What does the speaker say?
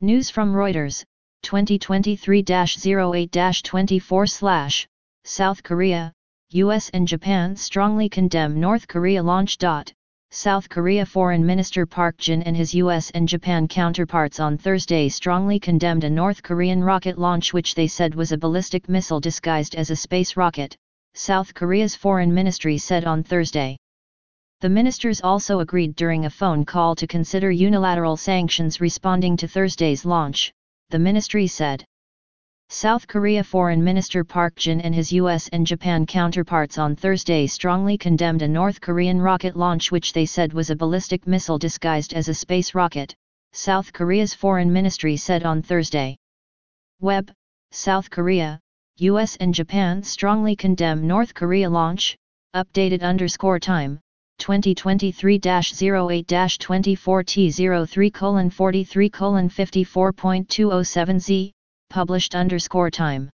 News from Reuters, 2023-08-24/, South Korea, US and Japan strongly condemn North Korea launch. South Korea Foreign Minister Park Jin and his US and Japan counterparts on Thursday strongly condemned a North Korean rocket launch which they said was a ballistic missile disguised as a space rocket, South Korea's foreign ministry said on Thursday. The ministers also agreed during a phone call to consider unilateral sanctions responding to Thursday's launch, the ministry said. South Korea Foreign Minister Park Jin and his US and Japan counterparts on Thursday strongly condemned a North Korean rocket launch which they said was a ballistic missile disguised as a space rocket, South Korea's foreign ministry said on Thursday. Web, South Korea, US and Japan strongly condemn North Korea launch, updated_time, 2023-08-24T03:43:54.207Z, published_time.